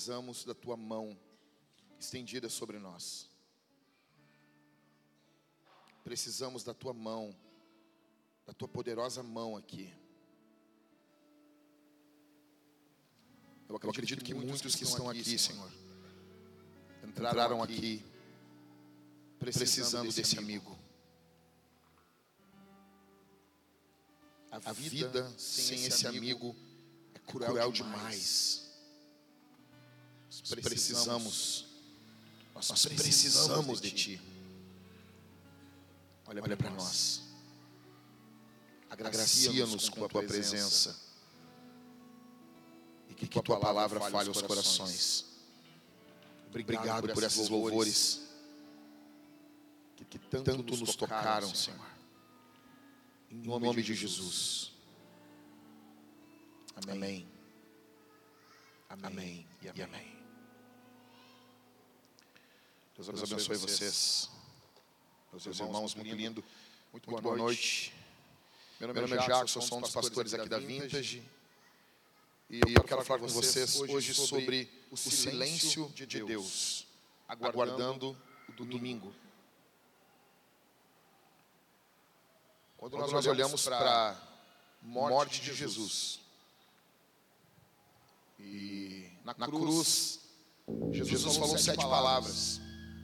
precisamos da tua mão estendida sobre nós. Precisamos da tua mão, da tua poderosa mão aqui. Eu acredito que muitos que estão aqui, Senhor, entraram aqui precisando desse amigo. A vida sem esse amigo é cruel demais. Nós precisamos de Ti. Olha para nós. Agracia-nos com a Tua presença. E que Tua palavra fale aos corações. Obrigado por esses louvores que tanto nos tocaram, Senhor. Em nome de Jesus. Amém. Amém e amém. Deus abençoe vocês. Meus irmãos, muito lindo. Muito boa noite. Meu nome é Jackson, sou um dos pastores aqui da Vintage. E eu quero falar com vocês hoje sobre o silêncio de Deus, aguardando o domingo. Quando nós olhamos para a morte de Jesus, e na cruz, Jesus falou 7 palavras.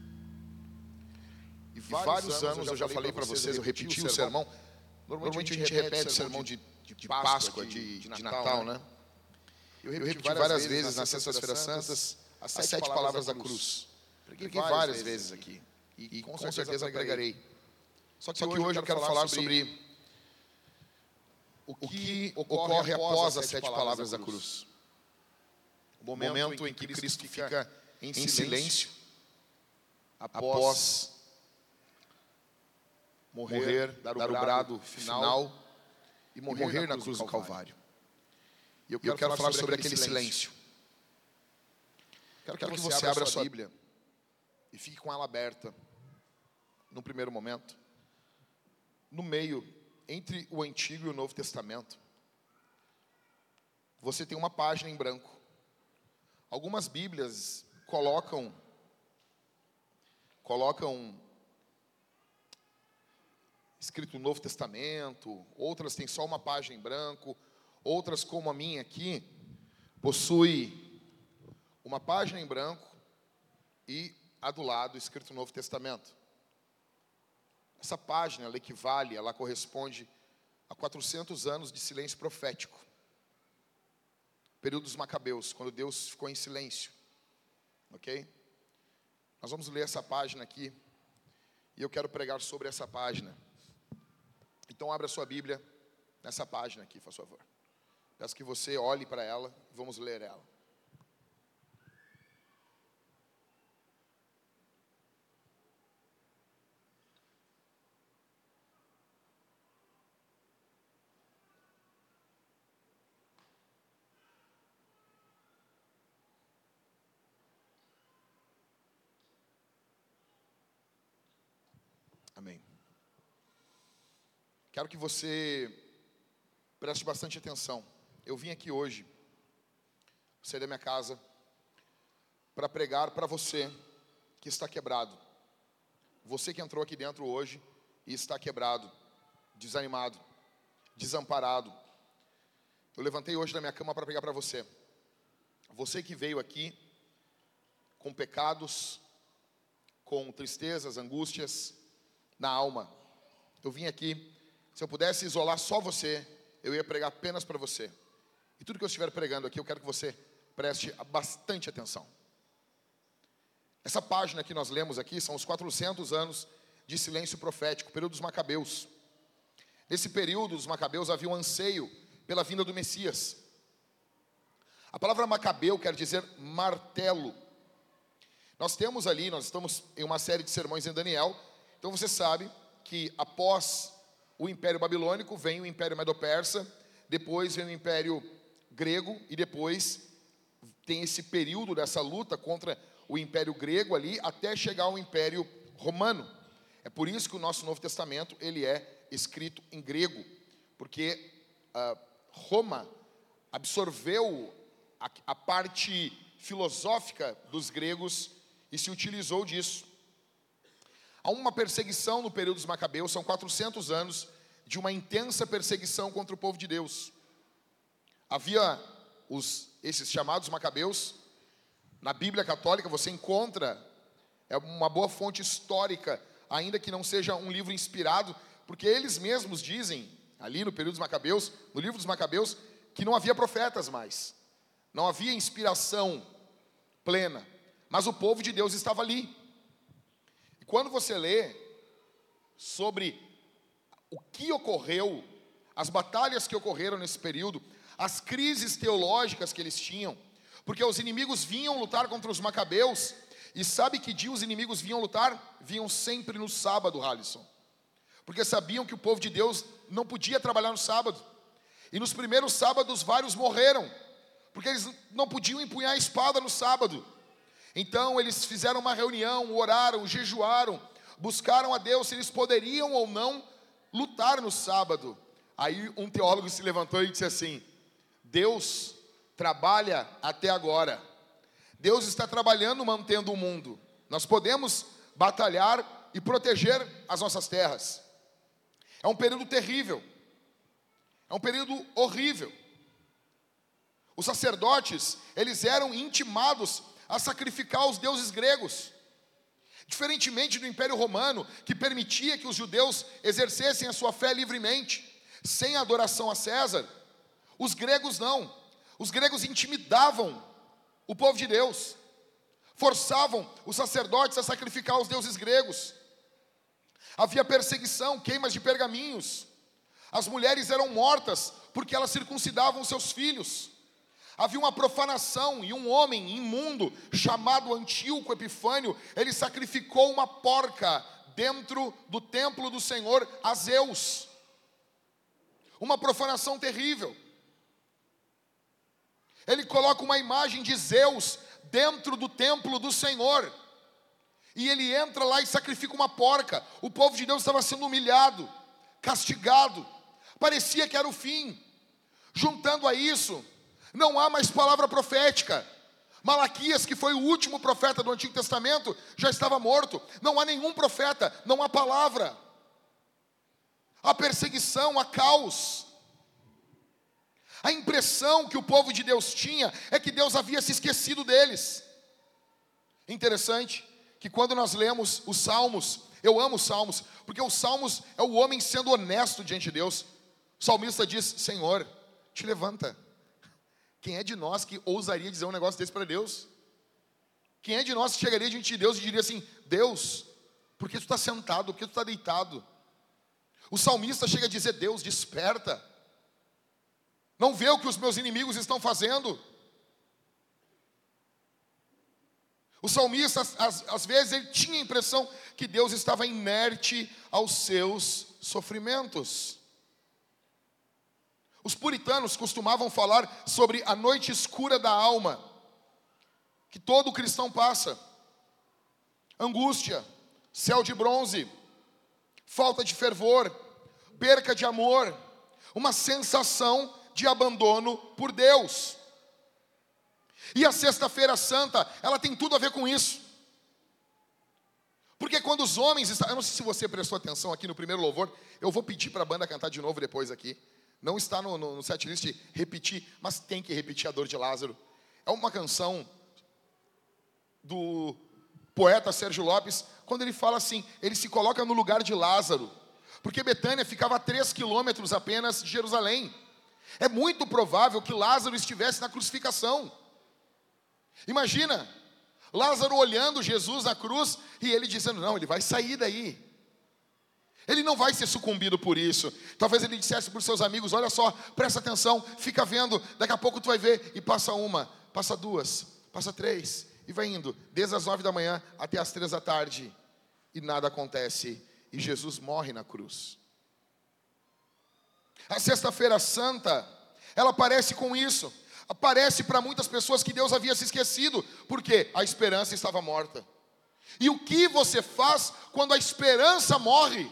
E vários anos eu já falei para vocês, eu repeti o sermão. Normalmente a gente repete o sermão de Páscoa, de Natal, né? Eu repeti várias vezes nas Sextas-feiras Santas as 7 palavras da cruz. Preguei várias vezes aqui. E com certeza pregarei. Só que hoje eu quero falar sobre o que ocorre após as 7 palavras da cruz. O momento em que Cristo fica em silêncio após morrer, dar o brado final e morrer na cruz do Calvário. E eu quero falar sobre aquele silêncio. Quero que você abra a sua Bíblia e fique com ela aberta no primeiro momento. No meio, entre o Antigo e o Novo Testamento, você tem uma página em branco. Algumas Bíblias colocam escrito Novo Testamento, outras têm só uma página em branco, outras, como a minha aqui, possui uma página em branco e a do lado escrito Novo Testamento. Essa página, ela equivale, ela corresponde a 400 anos de silêncio profético. Período dos Macabeus, quando Deus ficou em silêncio. Ok? Nós vamos ler essa página aqui. E eu quero pregar sobre essa página. Então abra sua Bíblia nessa página aqui, por favor. Peço que você olhe para ela e vamos ler ela. Amém. Quero que você preste bastante atenção. Eu vim aqui hoje, saí da minha casa, para pregar para você que está quebrado. Você que entrou aqui dentro hoje e está quebrado, desanimado, desamparado. Eu levantei hoje da minha cama para pregar para você. Você que veio aqui com pecados, com tristezas, angústias na alma. Eu vim aqui, se eu pudesse isolar só você, eu ia pregar apenas para você. E tudo que eu estiver pregando aqui, eu quero que você preste bastante atenção. Essa página que nós lemos aqui são os 400 anos de silêncio profético, período dos Macabeus. Nesse período, os Macabeus havia um anseio pela vinda do Messias. A palavra Macabeu quer dizer martelo. Nós estamos em uma série de sermões em Daniel. Então você sabe que após o Império Babilônico vem o Império Medo-Persa, depois vem o Império Grego e depois tem esse período dessa luta contra o Império Grego ali até chegar ao Império Romano. É por isso que o nosso Novo Testamento ele é escrito em grego, porque Roma absorveu a parte filosófica dos gregos e se utilizou disso. Há uma perseguição no período dos Macabeus, são 400 anos de uma intensa perseguição contra o povo de Deus. Havia esses chamados Macabeus, na Bíblia Católica você encontra, é uma boa fonte histórica, ainda que não seja um livro inspirado, porque eles mesmos dizem, ali no período dos Macabeus, no livro dos Macabeus, que não havia profetas mais, não havia inspiração plena, mas o povo de Deus estava ali. E quando você lê sobre o que ocorreu, as batalhas que ocorreram nesse período, as crises teológicas que eles tinham, porque os inimigos vinham lutar contra os Macabeus, e sabe que dia os inimigos vinham lutar? Vinham sempre no sábado, Halisson, porque sabiam que o povo de Deus não podia trabalhar no sábado, e nos primeiros sábados vários morreram, porque eles não podiam empunhar a espada no sábado. Então eles fizeram uma reunião, oraram, jejuaram, buscaram a Deus se eles poderiam ou não lutar no sábado. Aí um teólogo se levantou e disse assim: Deus trabalha até agora, Deus está trabalhando mantendo o mundo, nós podemos batalhar e proteger as nossas terras. É um período terrível, é um período horrível. Os sacerdotes, eles eram intimados a sacrificar os deuses gregos. Diferentemente do Império Romano, que permitia que os judeus exercessem a sua fé livremente, sem adoração a César, os gregos não. Os gregos intimidavam o povo de Deus, forçavam os sacerdotes a sacrificar os deuses gregos. Havia perseguição, queimas de pergaminhos. As mulheres eram mortas porque elas circuncidavam seus filhos. Havia uma profanação, e um homem imundo chamado Antíoco Epifânio, ele sacrificou uma porca dentro do templo do Senhor a Zeus. Uma profanação terrível. Ele coloca uma imagem de Zeus dentro do templo do Senhor, e ele entra lá e sacrifica uma porca. O povo de Deus estava sendo humilhado, castigado, parecia que era o fim. Juntando a isso, não há mais palavra profética. Malaquias, que foi o último profeta do Antigo Testamento, já estava morto. Não há nenhum profeta, não há palavra. Há perseguição, há caos. A impressão que o povo de Deus tinha é que Deus havia se esquecido deles. Interessante que quando nós lemos os Salmos, eu amo os Salmos, porque os Salmos é o homem sendo honesto diante de Deus. O salmista diz: Senhor, te levanta. Quem é de nós que ousaria dizer um negócio desse para Deus? Quem é de nós que chegaria diante de Deus e diria assim: Deus, por que tu está sentado? Por que tu está deitado? O salmista chega a dizer: Deus, desperta. Não vê o que os meus inimigos estão fazendo? O salmista, às vezes, ele tinha a impressão que Deus estava inerte aos seus sofrimentos. Os puritanos costumavam falar sobre a noite escura da alma, que todo cristão passa. Angústia, céu de bronze, falta de fervor, perca de amor, uma sensação de abandono por Deus. E a Sexta-feira Santa, ela tem tudo a ver com isso. Porque quando os homens estão... Eu não sei se você prestou atenção aqui no primeiro louvor, eu vou pedir para a banda cantar de novo depois aqui. Não está no setlist repetir, mas tem que repetir a dor de Lázaro. É uma canção do poeta Sérgio Lopes, quando ele fala assim, ele se coloca no lugar de Lázaro, porque Betânia ficava a 3 quilômetros apenas de Jerusalém. É muito provável que Lázaro estivesse na crucificação. Imagina, Lázaro olhando Jesus na cruz e ele dizendo: não, ele vai sair daí. Ele não vai ser sucumbido por isso. Talvez ele dissesse para os seus amigos: olha só, presta atenção, fica vendo, daqui a pouco tu vai ver. E passa uma, passa duas, passa 3, e vai indo, desde as 9 da manhã até as 3 da tarde. E nada acontece, e Jesus morre na cruz. A Sexta-feira Santa, ela aparece com isso. Aparece para muitas pessoas que Deus havia se esquecido, porque a esperança estava morta. E o que você faz quando a esperança morre?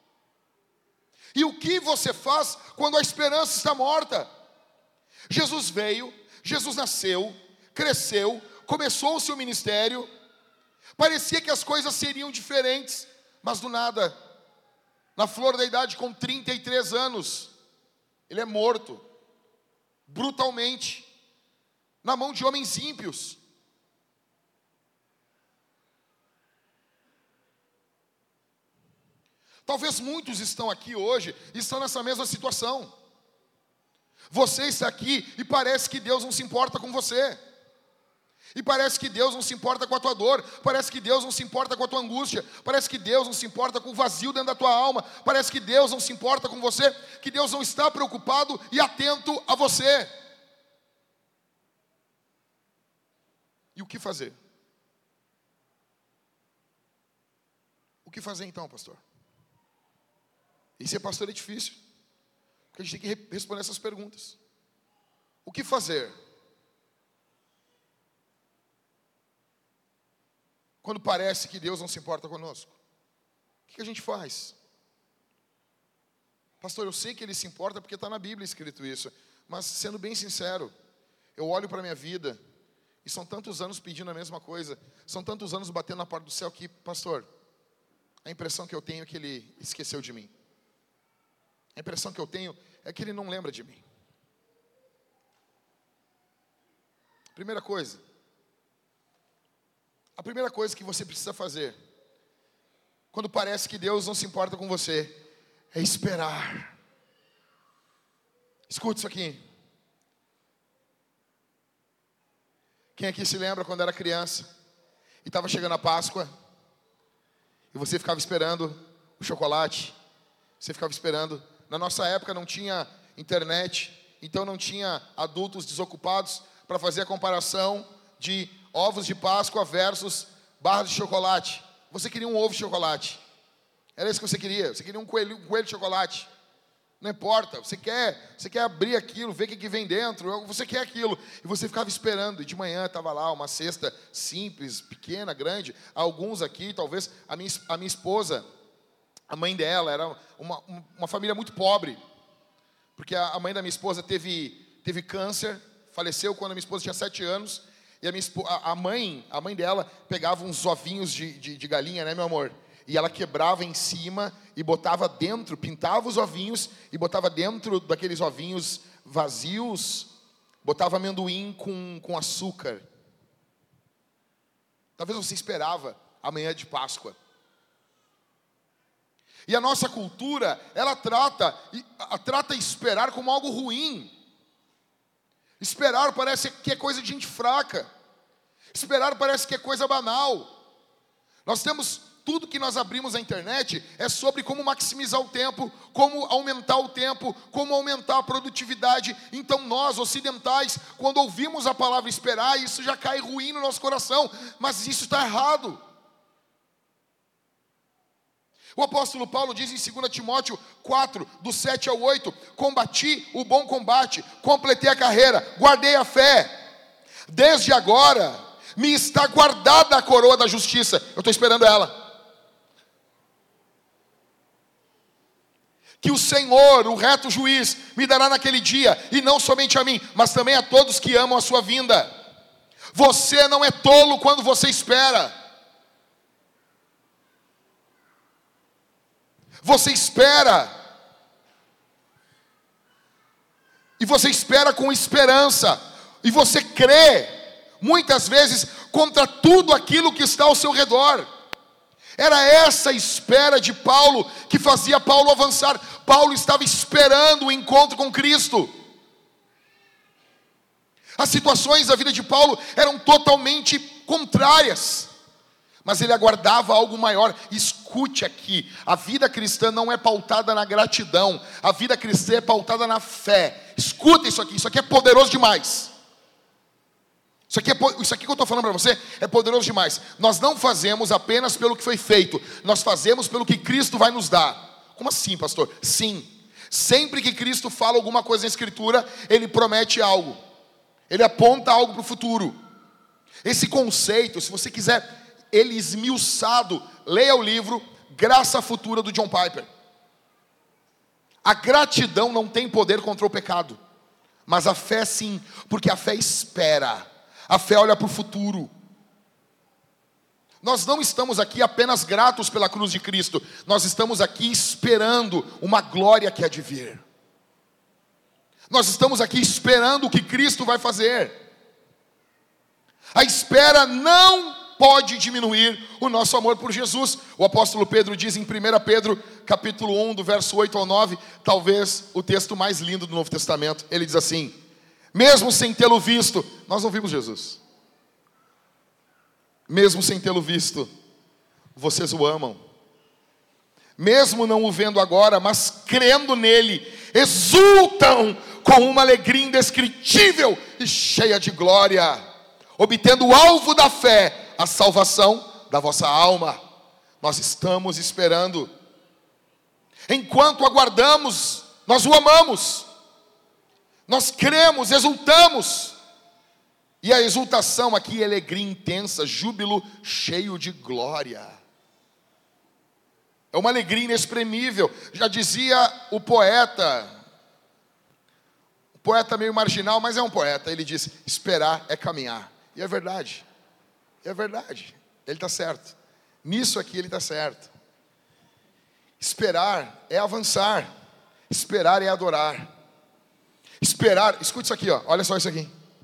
E o que você faz quando a esperança está morta? Jesus veio, Jesus nasceu, cresceu, começou o seu ministério, parecia que as coisas seriam diferentes, mas do nada, na flor da idade, com 33 anos, ele é morto, brutalmente, na mão de homens ímpios. Talvez muitos estão aqui hoje, estão nessa mesma situação. Você está aqui e parece que Deus não se importa com você. E parece que Deus não se importa com a tua dor. Parece que Deus não se importa com a tua angústia. Parece que Deus não se importa com o vazio dentro da tua alma. Parece que Deus não se importa com você. Que Deus não está preocupado e atento a você. E o que fazer? O que fazer então, pastor? E ser pastor é difícil. Porque a gente tem que responder essas perguntas. O que fazer? Quando parece que Deus não se importa conosco, o que a gente faz? Pastor, eu sei que Ele se importa porque está na Bíblia escrito isso. Mas sendo bem sincero, eu olho para a minha vida e são tantos anos pedindo a mesma coisa. São tantos anos batendo na porta do céu que, pastor, a impressão que eu tenho é que Ele esqueceu de mim. A impressão que eu tenho é que Ele não lembra de mim. A primeira coisa que você precisa fazer, quando parece que Deus não se importa com você, é esperar. Escute isso aqui. Quem aqui se lembra quando era criança e estava chegando a Páscoa e você ficava esperando o chocolate? Você ficava esperando. Na nossa época não tinha internet, então não tinha adultos desocupados para fazer a comparação de ovos de Páscoa versus barras de chocolate. Você queria um ovo de chocolate. Era isso que você queria. Você queria um coelho de chocolate. Não importa. Você quer abrir aquilo, ver o que vem dentro. Você quer aquilo. E você ficava esperando. E de manhã estava lá uma cesta simples, pequena, grande. Alguns aqui, talvez, a minha esposa, a mãe dela, era uma família muito pobre. Porque a mãe da minha esposa teve câncer. Faleceu quando a minha esposa tinha 7 anos. E a mãe dela pegava uns ovinhos de galinha, né, meu amor? E ela quebrava em cima e botava dentro, pintava os ovinhos e botava dentro daqueles ovinhos vazios, botava amendoim com açúcar. Talvez você esperava a manhã de Páscoa. E a nossa cultura, ela trata esperar como algo ruim. Esperar parece que é coisa de gente fraca. Esperar parece que é coisa banal. Nós temos tudo que nós abrimos na internet é sobre como maximizar o tempo, como aumentar o tempo, como aumentar a produtividade. Então nós, ocidentais, quando ouvimos a palavra esperar, isso já cai ruim no nosso coração. Mas isso está errado. O apóstolo Paulo diz em 2 Timóteo 4, do 7 ao 8, combati o bom combate, completei a carreira, guardei a fé. Desde agora me está guardada a coroa da justiça. Eu estou esperando ela. Que o Senhor, o reto juiz, me dará naquele dia, e não somente a mim, mas também a todos que amam a sua vinda. Você não é tolo quando você espera. Você espera. E você espera com esperança. E você crê, muitas vezes, contra tudo aquilo que está ao seu redor. Era essa espera de Paulo que fazia Paulo avançar. Paulo estava esperando o encontro com Cristo. As situações da vida de Paulo eram totalmente contrárias. Mas ele aguardava algo maior. Escute aqui, a vida cristã não é pautada na gratidão. A vida cristã é pautada na fé. Escuta isso aqui é poderoso demais. Isso aqui que eu estou falando para você é poderoso demais. Nós não fazemos apenas pelo que foi feito. Nós fazemos pelo que Cristo vai nos dar. Como assim, pastor? Sim. Sempre que Cristo fala alguma coisa na Escritura, Ele promete algo. Ele aponta algo para o futuro. Esse conceito, se você quiser ele esmiuçado, leia o livro Graça Futura do John Piper. A gratidão não tem poder contra o pecado, mas a fé sim, porque a fé espera. A fé olha para o futuro. Nós não estamos aqui apenas gratos pela cruz de Cristo. Nós estamos aqui esperando uma glória que há de vir. Nós estamos aqui esperando o que Cristo vai fazer. A espera não pode diminuir o nosso amor por Jesus. O apóstolo Pedro diz em 1 Pedro, capítulo 1, do verso 8 ao 9, talvez o texto mais lindo do Novo Testamento. Ele diz assim: mesmo sem tê-lo visto, nós não vimos Jesus. Mesmo sem tê-lo visto, vocês o amam. Mesmo não o vendo agora, mas crendo nele, exultam com uma alegria indescritível e cheia de glória, obtendo o alvo da fé, a salvação da vossa alma. Nós estamos esperando. Enquanto aguardamos, nós o amamos. Nós cremos, exultamos. E a exultação aqui é alegria intensa, júbilo cheio de glória. É uma alegria inexprimível. Já dizia o poeta meio marginal, mas é um poeta. Ele diz: esperar é caminhar. E é verdade. É verdade. Ele está certo. Nisso aqui ele está certo. Esperar é avançar. Esperar é adorar. Esperar, escute isso aqui, ó. Olha só isso aqui.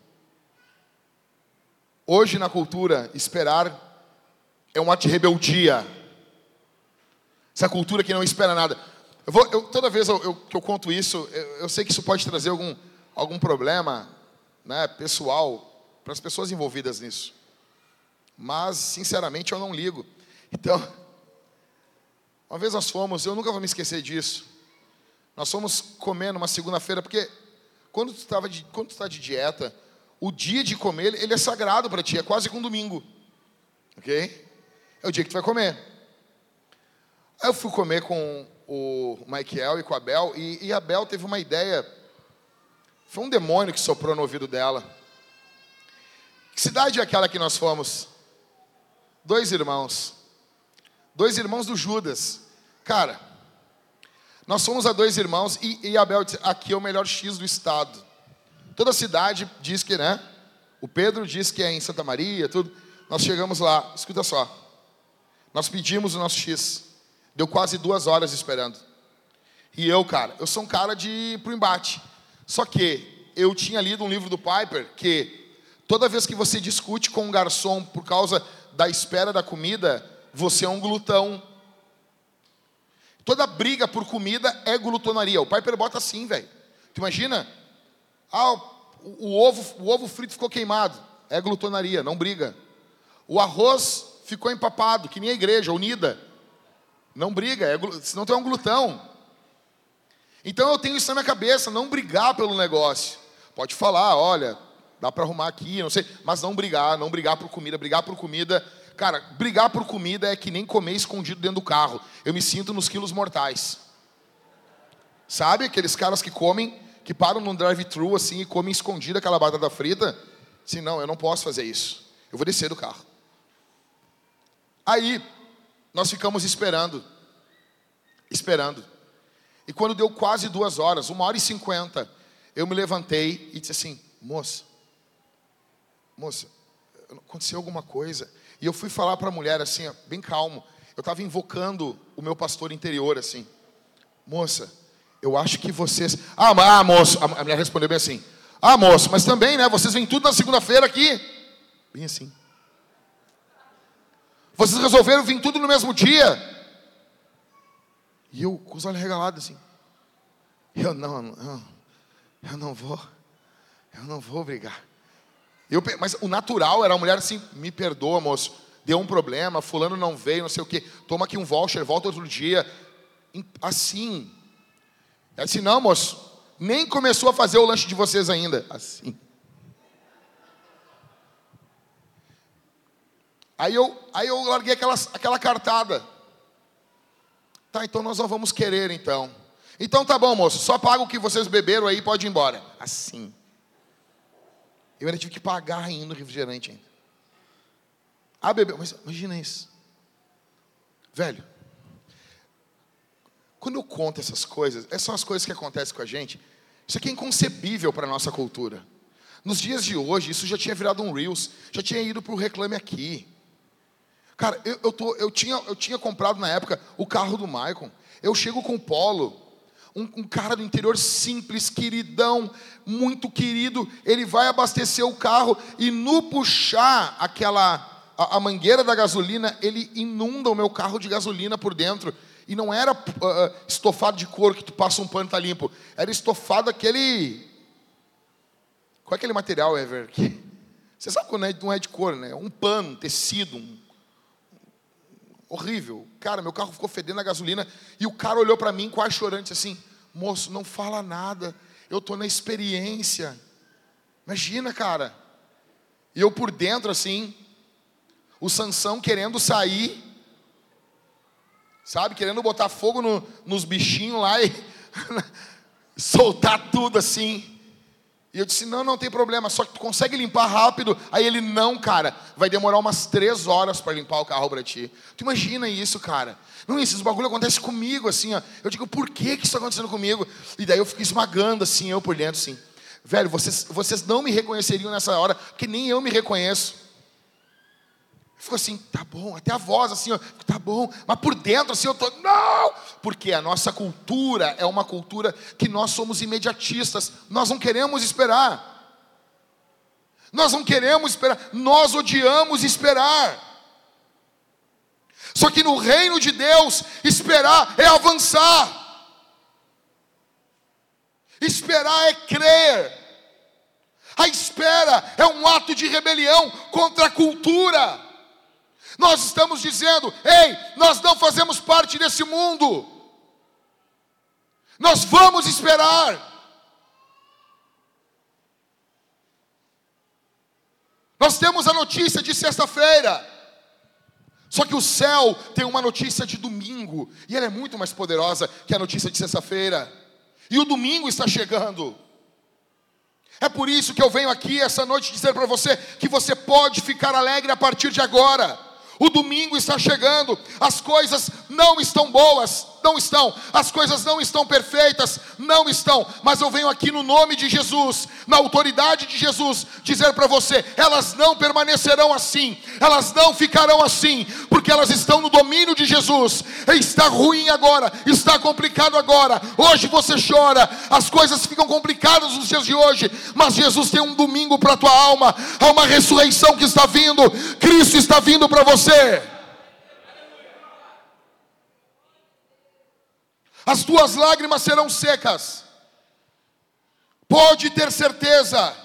Hoje na cultura, esperar é um ato de rebeldia. Essa cultura que não espera nada. Toda vez que eu conto isso, eu sei que isso pode trazer algum problema, né, pessoal, para as pessoas envolvidas nisso. Mas, sinceramente, eu não ligo. Então, uma vez nós fomos, eu nunca vou me esquecer disso. Nós fomos comer numa segunda-feira, porque quando tu está de dieta, o dia de comer, ele é sagrado para ti, é quase que um domingo. Ok? É o dia que tu vai comer. Aí eu fui comer com o Michael e com a Bel, e a Bel teve uma ideia. Foi um demônio que soprou no ouvido dela. Que cidade é aquela que nós fomos? 2 irmãos. 2 irmãos do Judas. Cara, nós fomos a 2 irmãos e a Bel disse: aqui é o melhor X do estado. Toda a cidade diz que, né? O Pedro diz que é em Santa Maria, tudo. Nós chegamos lá, escuta só. Nós pedimos o nosso X. Deu quase 2 horas esperando. E eu sou um cara de ir pro embate. Só que eu tinha lido um livro do Piper que toda vez que você discute com um garçom por causa da espera da comida, você é um glutão. Toda briga por comida é glutonaria. O Piper bota assim, velho. Tu imagina? O ovo frito ficou queimado. É glutonaria, não briga. O arroz ficou empapado, que nem a igreja, unida. Não briga, senão tu é um glutão. Então eu tenho isso na minha cabeça, não brigar pelo negócio. Pode falar, olha, dá para arrumar aqui, não sei. Mas não brigar por comida. Brigar por comida, cara, brigar por comida é que nem comer escondido dentro do carro. Eu me sinto nos quilos mortais. Sabe aqueles caras que comem, que param num drive-thru assim e comem escondido aquela batata frita? Assim, não, eu não posso fazer isso. Eu vou descer do carro. Aí, nós ficamos esperando. E quando deu quase 2 horas, 1h50, eu me levantei e disse assim: moça, aconteceu alguma coisa. E eu fui falar para a mulher assim, bem calmo. Eu estava invocando o meu pastor interior assim: moça, eu acho que vocês... moço, a mulher respondeu bem assim: moço, mas também, né, vocês vêm tudo na segunda-feira aqui. Bem assim. Vocês resolveram vir tudo no mesmo dia. E eu com os olhos regalados assim. Eu não vou brigar. Mas o natural era a mulher assim: me perdoa, moço, deu um problema, fulano não veio, não sei o quê. Toma aqui um voucher, volta outro dia. Assim. Ela disse: não, moço, nem começou a fazer o lanche de vocês ainda. Assim. Aí eu larguei aquela cartada. Tá, então nós não vamos querer, então. Então tá bom, moço, só paga o que vocês beberam aí e pode ir embora. Assim. Eu ainda tive que pagar ainda o refrigerante ainda. Bebeu, mas imagina isso. Velho, quando eu conto essas coisas, essas são as coisas que acontecem com a gente. Isso aqui é inconcebível para a nossa cultura. Nos dias de hoje, isso já tinha virado um Reels, já tinha ido para o Reclame Aqui. Cara, eu tinha comprado na época o carro do Maicon. Eu chego com o Polo, um cara do interior simples, queridão, muito querido. Ele vai abastecer o carro e no puxar a mangueira da gasolina, ele inunda o meu carro de gasolina por dentro. E não era estofado de couro que tu passa um pano e tá limpo. Era estofado aquele... Qual é aquele material, Ever? Você sabe quando não é de couro, né? Um pano, um tecido, horrível. Cara, meu carro ficou fedendo a gasolina. E o cara olhou para mim quase chorando, disse assim: moço, não fala nada. Eu tô na experiência. Imagina, cara. E eu por dentro, assim, o Sansão querendo sair, sabe? Querendo botar fogo nos bichinhos lá e soltar tudo assim. E eu disse, não tem problema, só que tu consegue limpar rápido. Aí ele, não, cara, vai demorar umas 3 horas para limpar o carro para ti. Tu imagina isso, cara? Não, esses bagulho acontece comigo, assim, ó. Eu digo, por que isso está acontecendo comigo? E daí eu fico esmagando, assim, eu por dentro, assim. Velho, vocês não me reconheceriam nessa hora, porque nem eu me reconheço. Ficou assim, tá bom, até a voz assim, ó, tá bom, mas por dentro assim eu tô, não! Porque a nossa cultura é uma cultura que nós somos imediatistas, nós não queremos esperar. Nós não queremos esperar, nós odiamos esperar. Só que no reino de Deus, esperar é avançar. Esperar é crer. A espera é um ato de rebelião contra a cultura. Nós estamos dizendo, ei, nós não fazemos parte desse mundo. Nós vamos esperar. Nós temos a notícia de sexta-feira. Só que o céu tem uma notícia de domingo. E ela é muito mais poderosa que a notícia de sexta-feira. E o domingo está chegando. É por isso que eu venho aqui essa noite dizer para você que você pode ficar alegre a partir de agora. O domingo está chegando, as coisas não estão boas, não estão, as coisas não estão perfeitas, não estão, mas eu venho aqui no nome de Jesus, na autoridade de Jesus, dizer para você, elas não permanecerão assim, elas não ficarão assim, porque elas estão no domínio de Jesus. Está ruim agora, está complicado agora, hoje você chora, as coisas ficam complicadas nos dias de hoje, mas Jesus tem um domingo para a tua alma, há uma ressurreição que está vindo, Cristo está vindo para você. As tuas lágrimas serão secas. Pode ter certeza.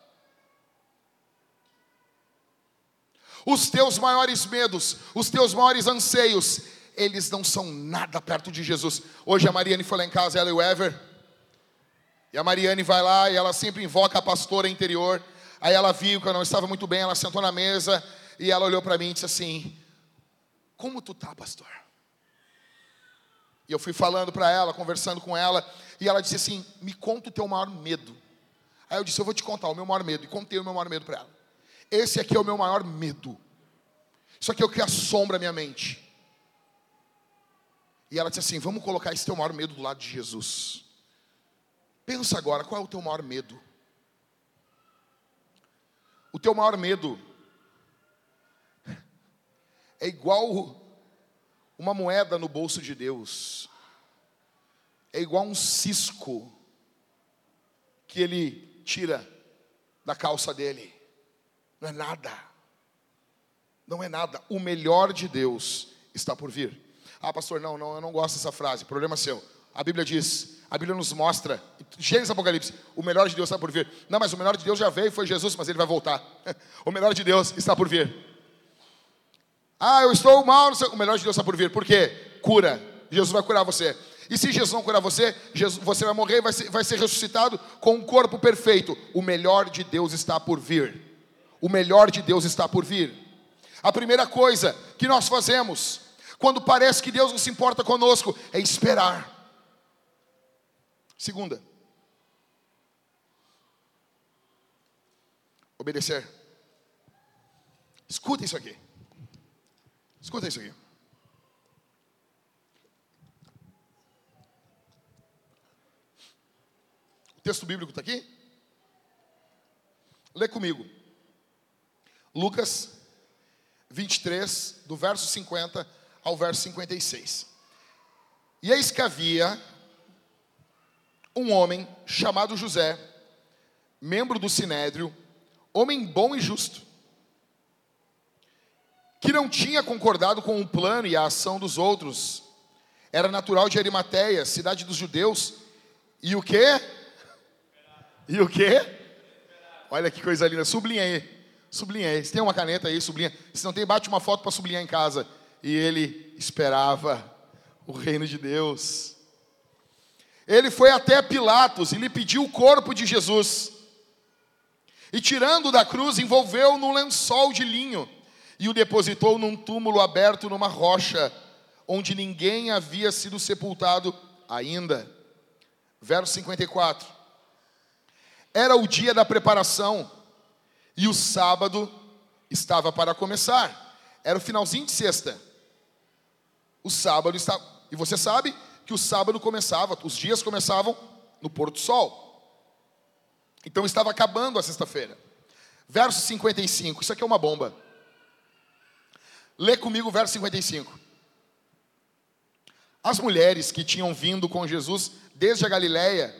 Os teus maiores medos, os teus maiores anseios, eles não são nada perto de Jesus. Hoje a Mariane foi lá em casa, ela e o Ever. E a Mariane vai lá e ela sempre invoca a pastora interior. Aí ela viu que eu não estava muito bem, ela sentou na mesa e ela olhou para mim e disse assim: como tu tá, pastor? E eu fui falando para ela, conversando com ela, e ela disse assim: me conta o teu maior medo. Aí eu disse: eu vou te contar o meu maior medo. E contei o meu maior medo para ela. Esse aqui é o meu maior medo. Isso aqui é o que assombra a minha mente. E ela disse assim: vamos colocar esse teu maior medo do lado de Jesus. Pensa agora, qual é o teu maior medo? O teu maior medo é igual uma moeda no bolso de Deus. É igual um cisco que ele tira da calça dele. Não é nada. Não é nada. O melhor de Deus está por vir. Ah, pastor, não, eu não gosto dessa frase. Problema seu. A Bíblia diz, a Bíblia nos mostra, Gênesis e Apocalipse, o melhor de Deus está por vir. Não, mas o melhor de Deus já veio, foi Jesus, mas ele vai voltar. O melhor de Deus está por vir. Ah, eu estou mal, o melhor de Deus está por vir. Por quê? Cura. Jesus vai curar você. E se Jesus não curar você, você vai morrer, vai ser ressuscitado com um corpo perfeito. O melhor de Deus está por vir. O melhor de Deus está por vir. A primeira coisa que nós fazemos, quando parece que Deus não se importa conosco, é esperar. Segunda, obedecer. Escuta isso aqui. Escuta isso aqui. O texto bíblico está aqui? Lê comigo. Lucas 23, do verso 50 ao verso 56. E eis que havia um homem chamado José, membro do Sinédrio, homem bom e justo, que não tinha concordado com o plano e a ação dos outros. Era natural de Arimateia, cidade dos judeus. E o quê? E o quê? Olha que coisa linda. Sublinha aí. Sublinha aí. Se tem uma caneta aí, sublinha. Se não tem, bate uma foto para sublinhar em casa. E ele esperava o reino de Deus. Ele foi até Pilatos e lhe pediu o corpo de Jesus. E tirando da cruz, envolveu num lençol de linho e o depositou num túmulo aberto numa rocha, onde ninguém havia sido sepultado ainda. Verso 54. Era o dia da preparação e o sábado estava para começar. Era o finalzinho de sexta. O sábado estava... E você sabe que o sábado começava, os dias começavam no pôr do sol. Então estava acabando a sexta-feira. Verso 55, isso aqui é uma bomba. Lê comigo o verso 55. As mulheres que tinham vindo com Jesus desde a Galileia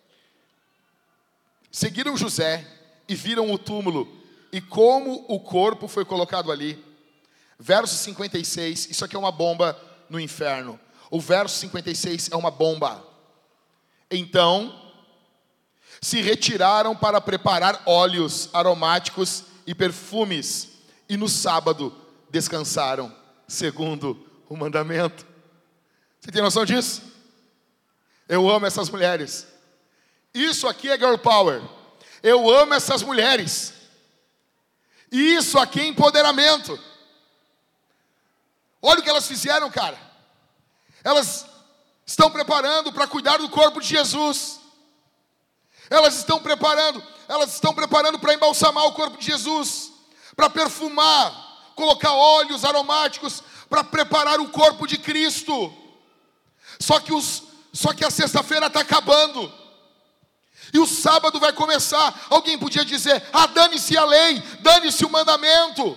seguiram José e viram o túmulo e como o corpo foi colocado ali. Verso 56, isso aqui é uma bomba no inferno. O verso 56 é uma bomba. Então se retiraram para preparar óleos aromáticos e perfumes, e no sábado descansaram, segundo o mandamento. Você tem noção disso? Eu amo essas mulheres. Isso aqui é girl power. Eu amo essas mulheres. Isso aqui é empoderamento. Olha o que elas fizeram, cara. Elas estão preparando para cuidar do corpo de Jesus. Elas estão preparando para embalsamar o corpo de Jesus, para perfumar, colocar óleos aromáticos, para preparar o corpo de Cristo. Só que a sexta-feira está acabando, e o sábado vai começar. Alguém podia dizer: dane-se a lei, dane-se o mandamento,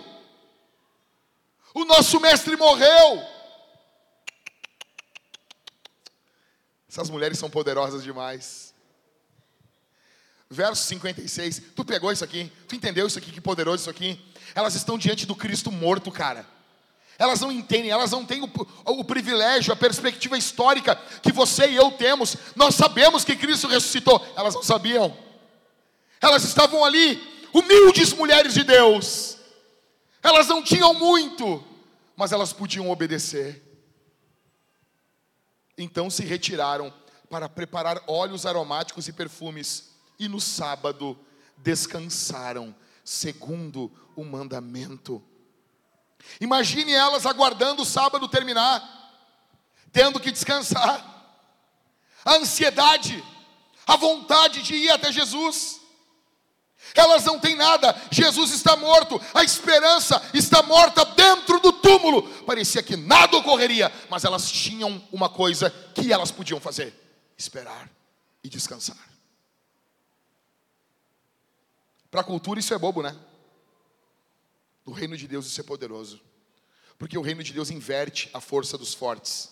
o nosso mestre morreu. Essas mulheres são poderosas demais. Verso 56, tu pegou isso aqui? Tu entendeu isso aqui? Que poderoso isso aqui? Elas estão diante do Cristo morto, cara. Elas não entendem, elas não têm o privilégio, a perspectiva histórica que você e eu temos. Nós sabemos que Cristo ressuscitou. Elas não sabiam. Elas estavam ali, humildes mulheres de Deus. Elas não tinham muito, mas elas podiam obedecer. Então se retiraram para preparar óleos aromáticos e perfumes, e no sábado descansaram, segundo o mandamento. Imagine elas aguardando o sábado terminar, tendo que descansar. A ansiedade, a vontade de ir até Jesus. Elas não têm nada, Jesus está morto, a esperança está morta dentro do túmulo. Parecia que nada ocorreria, mas elas tinham uma coisa que elas podiam fazer: esperar e descansar. Para a cultura isso é bobo, né? No reino de Deus isso é poderoso, porque o reino de Deus inverte a força dos fortes.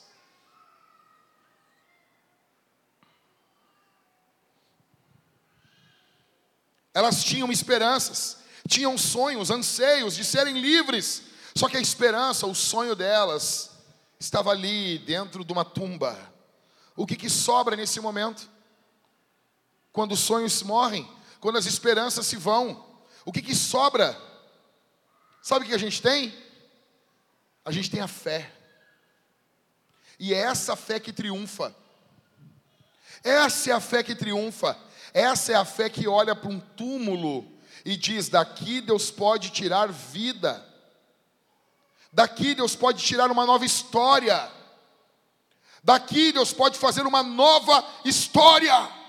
Elas tinham esperanças, tinham sonhos, anseios de serem livres. Só que a esperança, o sonho delas, estava ali dentro de uma tumba. O que sobra nesse momento? Quando os sonhos morrem, quando as esperanças se vão, o que sobra? Sabe o que a gente tem? A gente tem a fé. E é essa fé que triunfa. Essa é a fé que triunfa. Essa é a fé que olha para um túmulo e diz: daqui Deus pode tirar vida. Daqui Deus pode tirar uma nova história. Daqui Deus pode fazer uma nova história.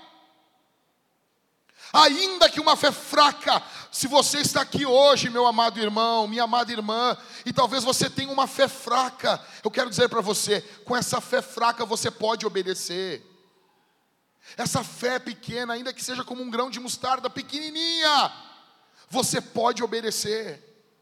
Ainda que uma fé fraca, se você está aqui hoje, meu amado irmão, minha amada irmã, e talvez você tenha uma fé fraca, eu quero dizer para você, com essa fé fraca você pode obedecer. Essa fé pequena, ainda que seja como um grão de mostarda, pequenininha, você pode obedecer,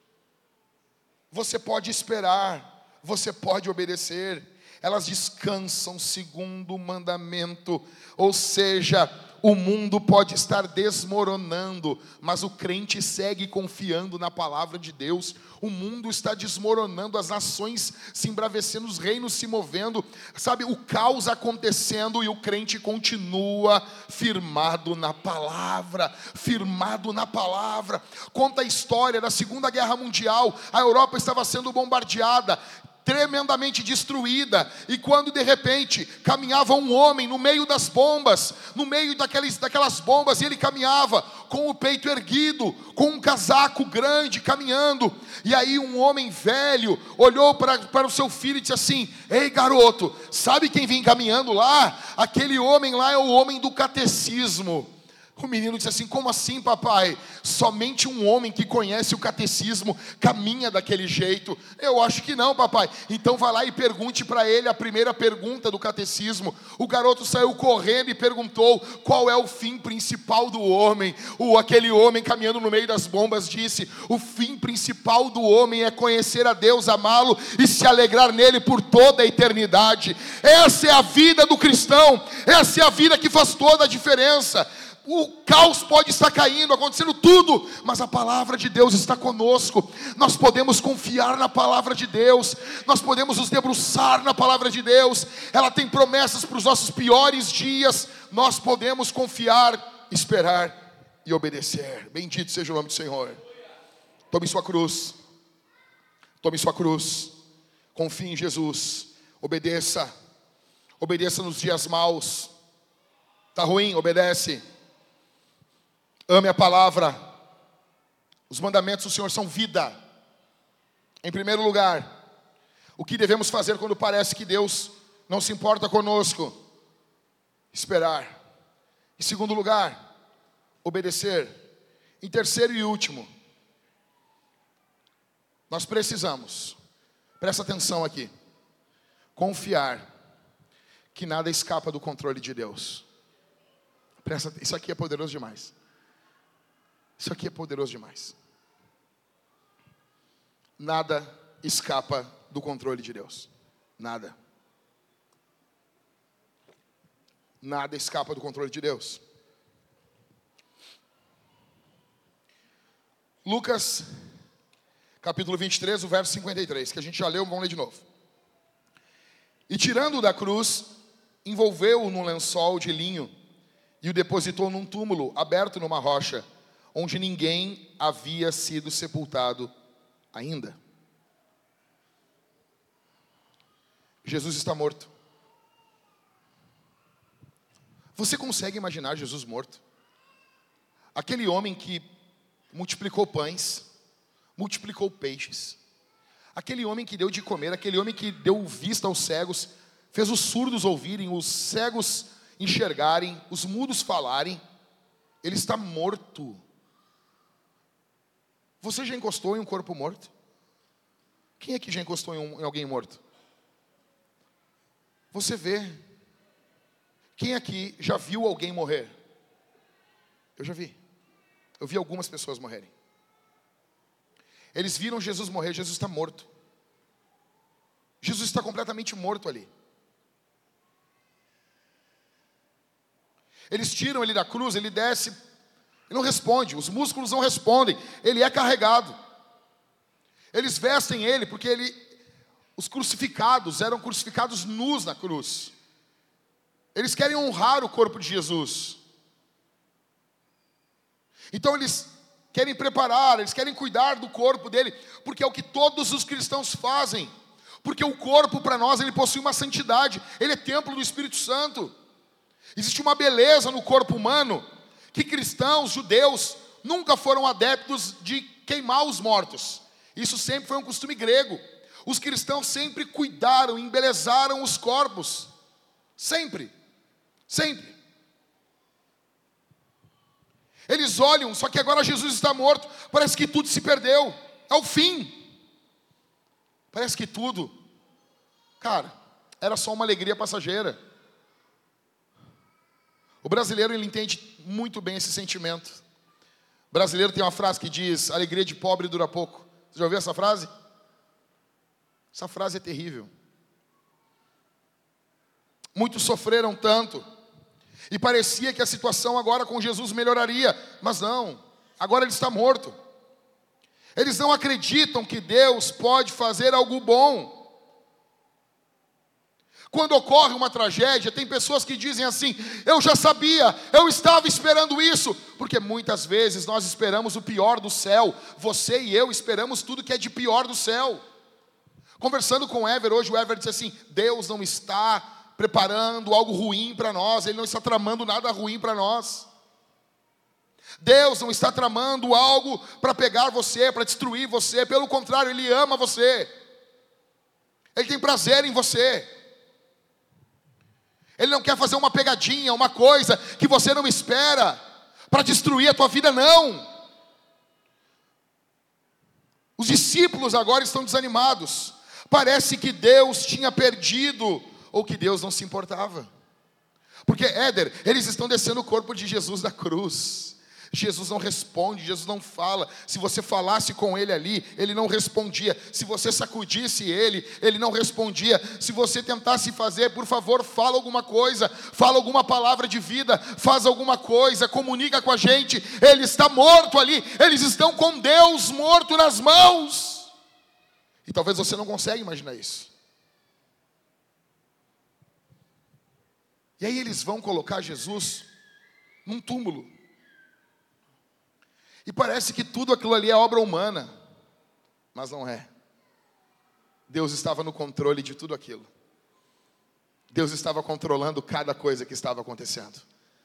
você pode esperar, você pode obedecer. Elas descansam segundo o mandamento, ou seja, o mundo pode estar desmoronando, mas o crente segue confiando na palavra de Deus. O mundo está desmoronando, as nações se embravecendo, os reinos se movendo, sabe, o caos acontecendo, e o crente continua firmado na palavra, firmado na palavra. Conta a história da Segunda Guerra Mundial, a Europa estava sendo bombardeada, tremendamente destruída, e quando de repente caminhava um homem no meio das bombas, no meio daquelas bombas, e ele caminhava com o peito erguido, com um casaco grande, caminhando, e aí um homem velho olhou para o seu filho e disse assim: ei garoto, sabe quem vem caminhando lá? Aquele homem lá é o homem do catecismo. O menino disse assim: como assim, papai? Somente um homem que conhece o catecismo caminha daquele jeito. Eu acho que não, papai. Então vá lá e pergunte para ele a primeira pergunta do catecismo. O garoto saiu correndo e perguntou: qual é o fim principal do homem? Aquele homem caminhando no meio das bombas disse: o fim principal do homem é conhecer a Deus, amá-lo e se alegrar nele por toda a eternidade. Essa é a vida do cristão, essa é a vida que faz toda a diferença. O caos pode estar caindo, acontecendo tudo, mas a palavra de Deus está conosco. Nós podemos confiar na palavra de Deus, nós podemos nos debruçar na palavra de Deus. Ela tem promessas para os nossos piores dias. Nós podemos confiar, esperar e obedecer. Bendito seja o nome do Senhor. Tome sua cruz, tome sua cruz, confie em Jesus, obedeça, obedeça nos dias maus. Está ruim? Obedece. Ame a palavra. Os mandamentos do Senhor são vida. Em primeiro lugar, o que devemos fazer quando parece que Deus não se importa conosco? Esperar. Em segundo lugar, obedecer. Em terceiro e último, nós precisamos, presta atenção aqui, confiar que nada escapa do controle de Deus. Isso aqui é poderoso demais. Isso aqui é poderoso demais. Nada escapa do controle de Deus. Nada. Nada escapa do controle de Deus. Lucas, capítulo 23, o verso 53, que a gente já leu, vamos ler de novo. E tirando-o da cruz, envolveu-o num lençol de linho e o depositou num túmulo aberto numa rocha, onde ninguém havia sido sepultado ainda. Jesus está morto. Você consegue imaginar Jesus morto? Aquele homem que multiplicou pães, multiplicou peixes, aquele homem que deu de comer, aquele homem que deu vista aos cegos, fez os surdos ouvirem, os cegos enxergarem, os mudos falarem. Ele está morto. Você já encostou em um corpo morto? Quem aqui já encostou em alguém morto? Você vê. Quem aqui já viu alguém morrer? Eu já vi. Eu vi algumas pessoas morrerem. Eles viram Jesus morrer. Jesus está morto. Jesus está completamente morto ali. Eles tiram ele da cruz, ele desce. Ele não responde, os músculos não respondem, ele é carregado. Eles vestem ele porque os crucificados eram crucificados nus na cruz. Eles querem honrar o corpo de Jesus. Então eles querem preparar, eles querem cuidar do corpo dele, porque é o que todos os cristãos fazem. Porque o corpo para nós, ele possui uma santidade, ele é templo do Espírito Santo. Existe uma beleza no corpo humano, que cristãos, judeus, nunca foram adeptos de queimar os mortos. Isso sempre foi um costume grego. Os cristãos sempre cuidaram, embelezaram os corpos. Sempre. Sempre. Eles olham, só que agora Jesus está morto. Parece que tudo se perdeu. É o fim. Parece que tudo, cara, era só uma alegria passageira. O brasileiro, ele entende muito bem esse sentimento. Brasileiro tem uma frase que diz: alegria de pobre dura pouco. Você já ouviu essa frase? Essa frase é terrível. Muitos sofreram tanto, e parecia que a situação agora com Jesus melhoraria, mas não, agora ele está morto. Eles não acreditam que Deus pode fazer algo bom. Quando ocorre uma tragédia, tem pessoas que dizem assim: eu já sabia, eu estava esperando isso. Porque muitas vezes nós esperamos o pior do céu. Você e eu esperamos tudo que é de pior do céu. Conversando com o Ever hoje, o Ever disse assim: Deus não está preparando algo ruim para nós. Ele não está tramando nada ruim para nós. Deus não está tramando algo para pegar você, para destruir você. Pelo contrário, Ele ama você. Ele tem prazer em você. Ele não quer fazer uma pegadinha, uma coisa que você não espera para destruir a tua vida, não. Os discípulos agora estão desanimados. Parece que Deus tinha perdido, ou que Deus não se importava. Porque, Éder, eles estão descendo o corpo de Jesus da cruz. Jesus não responde, Jesus não fala. Se você falasse com ele ali, ele não respondia. Se você sacudisse ele, ele não respondia. Se você tentasse fazer, por favor, fala alguma coisa, fala alguma palavra de vida, faz alguma coisa, comunica com a gente. Ele está morto ali, eles estão com Deus morto nas mãos. E talvez você não consiga imaginar isso. E aí eles vão colocar Jesus num túmulo. E parece que tudo aquilo ali é obra humana, mas não é. Deus estava no controle de tudo aquilo. Deus estava controlando cada coisa que estava acontecendo.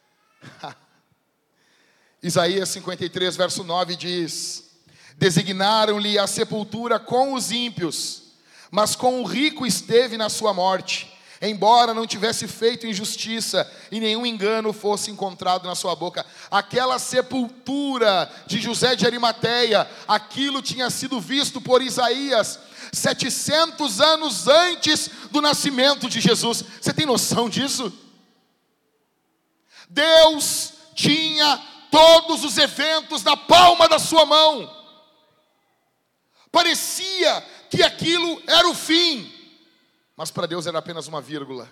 Isaías 53, verso 9 diz: designaram-lhe a sepultura com os ímpios, mas com o rico esteve na sua morte, embora não tivesse feito injustiça e nenhum engano fosse encontrado na sua boca. Aquela sepultura de José de Arimateia, aquilo tinha sido visto por Isaías 700 anos antes do nascimento de Jesus. Você tem noção disso? Deus tinha todos os eventos na palma da sua mão. Parecia que aquilo era o fim, mas para Deus era apenas uma vírgula.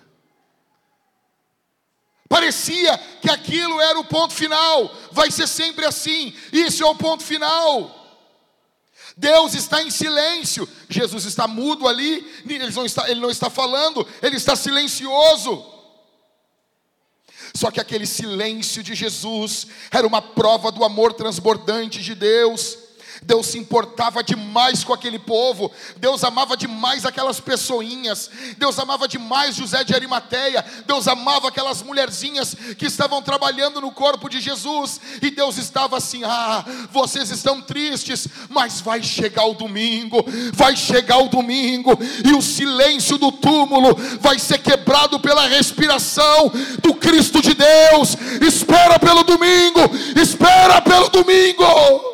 Parecia que aquilo era o ponto final. Vai ser sempre assim. Isso é o ponto final. Deus está em silêncio. Jesus está mudo ali. Ele não está falando. Ele está silencioso. Só que aquele silêncio de Jesus era uma prova do amor transbordante de Deus. Deus se importava demais com aquele povo. Deus amava demais aquelas pessoinhas. Deus amava demais José de Arimateia. Deus amava aquelas mulherzinhas que estavam trabalhando no corpo de Jesus. E Deus estava assim: vocês estão tristes, mas vai chegar o domingo. Vai chegar o domingo, e o silêncio do túmulo vai ser quebrado pela respiração do Cristo de Deus. Espera pelo domingo. Espera pelo domingo.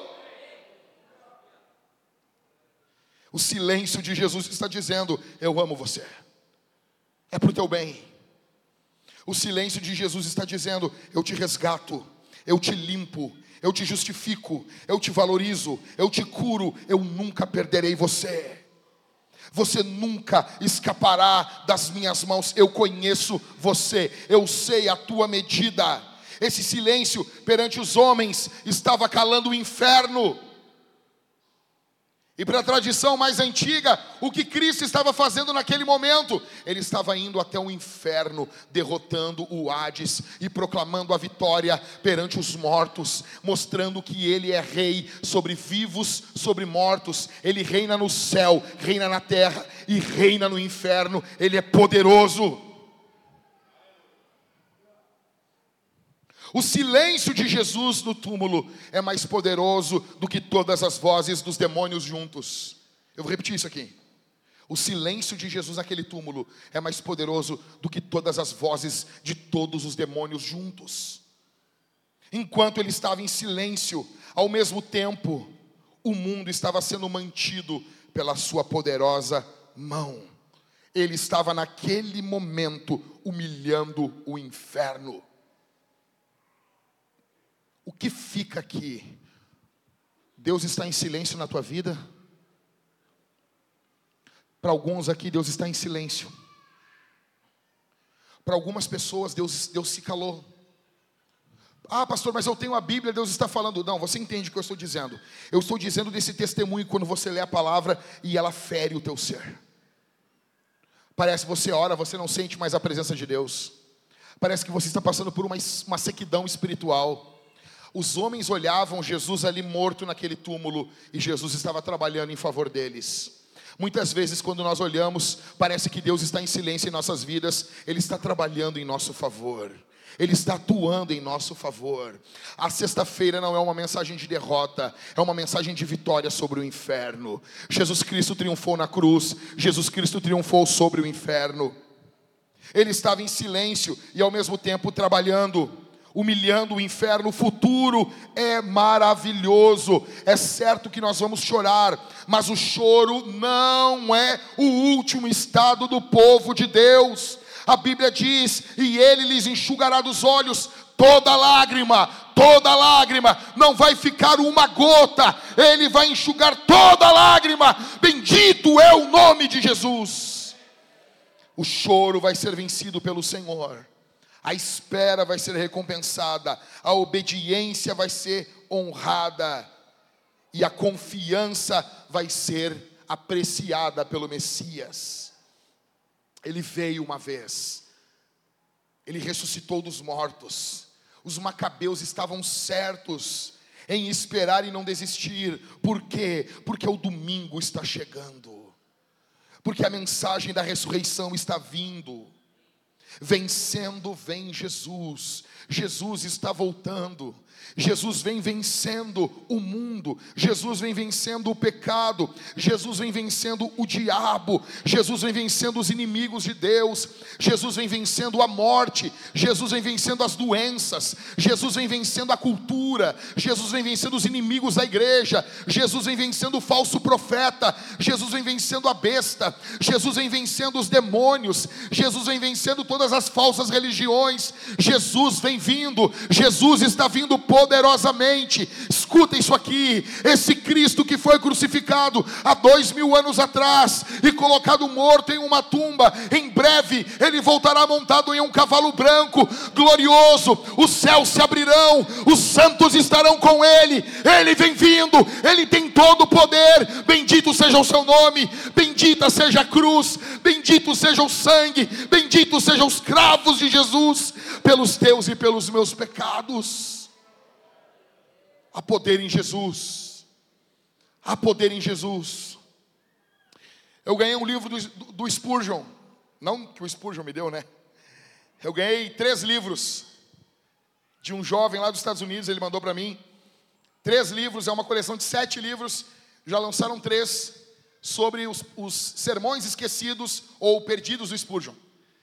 O silêncio de Jesus está dizendo: eu amo você, é para o teu bem. O silêncio de Jesus está dizendo: eu te resgato, eu te limpo, eu te justifico, eu te valorizo, eu te curo, eu nunca perderei você. Você nunca escapará das minhas mãos. Eu conheço você, eu sei a tua medida. Esse silêncio perante os homens estava calando o inferno. E para a tradição mais antiga, o que Cristo estava fazendo naquele momento? Ele estava indo até o inferno, derrotando o Hades e proclamando a vitória perante os mortos, mostrando que Ele é rei sobre vivos, sobre mortos. Ele reina no céu, reina na terra e reina no inferno. Ele é poderoso. O silêncio de Jesus no túmulo é mais poderoso do que todas as vozes dos demônios juntos. Eu vou repetir isso aqui. O silêncio de Jesus naquele túmulo é mais poderoso do que todas as vozes de todos os demônios juntos. Enquanto ele estava em silêncio, ao mesmo tempo, o mundo estava sendo mantido pela sua poderosa mão. Ele estava naquele momento humilhando o inferno. O que fica aqui Deus está em silêncio na tua vida? Para alguns aqui, Deus está em silêncio. Para algumas pessoas, Deus se calou. Ah, pastor, mas eu tenho a Bíblia, Deus está falando. Não, você entende o que eu estou dizendo. Eu estou dizendo desse testemunho quando você lê a palavra e ela fere o teu ser. Parece que você ora, você não sente mais a presença de Deus. Parece que você está passando por uma sequidão espiritual. Os homens olhavam Jesus ali morto naquele túmulo e Jesus estava trabalhando em favor deles. Muitas vezes quando nós olhamos, parece que Deus está em silêncio em nossas vidas. Ele está trabalhando em nosso favor. Ele está atuando em nosso favor. A sexta-feira não é uma mensagem de derrota, é uma mensagem de vitória sobre o inferno. Jesus Cristo triunfou na cruz, Jesus Cristo triunfou sobre o inferno. Ele estava em silêncio e ao mesmo tempo trabalhando, humilhando o inferno. O futuro é maravilhoso. É certo que nós vamos chorar, mas o choro não é o último estado do povo de Deus. A Bíblia diz, e Ele lhes enxugará dos olhos toda lágrima, não vai ficar uma gota, Ele vai enxugar toda lágrima. Bendito é o nome de Jesus. O choro vai ser vencido pelo Senhor, a espera vai ser recompensada, a obediência vai ser honrada, e a confiança vai ser apreciada pelo Messias. Ele veio uma vez, Ele ressuscitou dos mortos. Os macabeus estavam certos em esperar e não desistir. Por quê? Porque o domingo está chegando, porque a mensagem da ressurreição está vindo. Vencendo vem Jesus. Jesus está voltando. Jesus vem vencendo o mundo. Jesus vem vencendo o pecado. Jesus vem vencendo o diabo. Jesus vem vencendo os inimigos de Deus. Jesus vem vencendo a morte. Jesus vem vencendo as doenças. Jesus vem vencendo a cultura. Jesus vem vencendo os inimigos da igreja. Jesus vem vencendo o falso profeta. Jesus vem vencendo a besta. Jesus vem vencendo os demônios. Jesus vem vencendo todas as falsas religiões. Jesus vem vindo. Jesus está vindo poderosamente. Escuta isso aqui. Esse Cristo que foi crucificado há 2000 anos atrás e colocado morto em uma tumba, em breve Ele voltará montado em um cavalo branco, glorioso. Os céus se abrirão, os santos estarão com Ele. Ele vem vindo, Ele tem todo o poder. Bendito seja o seu nome, bendita seja a cruz, bendito seja o sangue, bendito sejam os cravos de Jesus pelos teus e pelos meus pecados. Há poder em Jesus. Há poder em Jesus. Eu ganhei um livro do Spurgeon. Não que o Spurgeon me deu, né? Eu ganhei 3 livros de um jovem lá dos Estados Unidos. Ele mandou para mim 3 livros, é uma coleção de 7 livros. Já lançaram 3 sobre os sermões esquecidos ou perdidos do Spurgeon.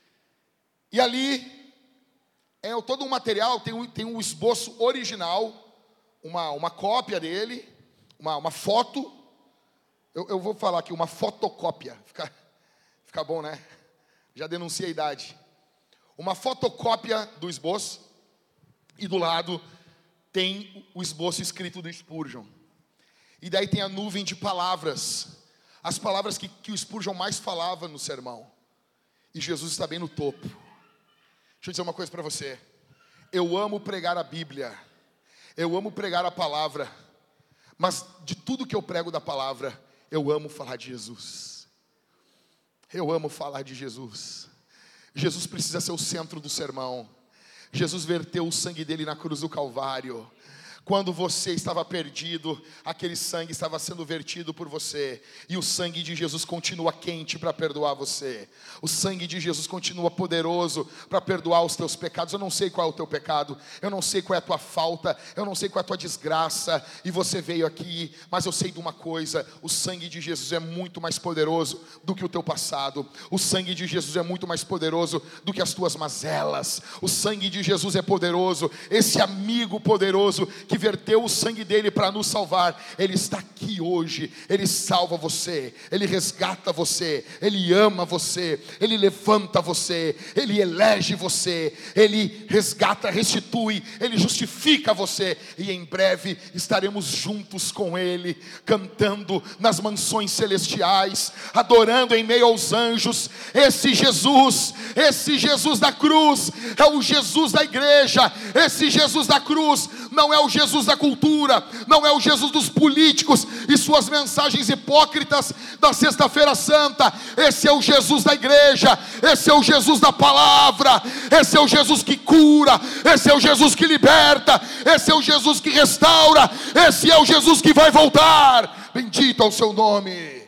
E ali é todo um material. Tem um esboço original, uma cópia dele, uma foto. Eu vou falar aqui, uma fotocópia. Fica bom, né? Já denunciei a idade. Uma fotocópia do esboço. E do lado tem o esboço escrito do Spurgeon. E daí tem a nuvem de palavras. As palavras que o Spurgeon mais falava no sermão. E Jesus está bem no topo. Deixa eu dizer uma coisa para você. Eu amo pregar a Bíblia. Eu amo pregar a palavra. Mas de tudo que eu prego da palavra, eu amo falar de Jesus. Eu amo falar de Jesus. Jesus precisa ser o centro do sermão. Jesus verteu o sangue dele na cruz do Calvário. Quando você estava perdido, aquele sangue estava sendo vertido por você. E o sangue de Jesus continua quente para perdoar você. O sangue de Jesus continua poderoso para perdoar os teus pecados. Eu não sei qual é o teu pecado. Eu não sei qual é a tua falta. Eu não sei qual é a tua desgraça. E você veio aqui, mas eu sei de uma coisa. O sangue de Jesus é muito mais poderoso do que o teu passado. O sangue de Jesus é muito mais poderoso do que as tuas mazelas. O sangue de Jesus é poderoso. Esse amigo poderoso que que verteu o sangue dele para nos salvar, Ele está aqui hoje. Ele salva você, Ele resgata você, Ele ama você, Ele levanta você, Ele elege você, Ele resgata, restitui, Ele justifica você. E em breve estaremos juntos com Ele, cantando nas mansões celestiais, adorando em meio aos anjos. Esse Jesus da cruz é o Jesus da igreja. Esse Jesus da cruz não é o Jesus da cultura, não é o Jesus dos políticos e suas mensagens hipócritas da sexta-feira santa. Esse é o Jesus da igreja, esse é o Jesus da palavra, esse é o Jesus que cura, esse é o Jesus que liberta, esse é o Jesus que restaura, esse é o Jesus que vai voltar. Bendito é o seu nome.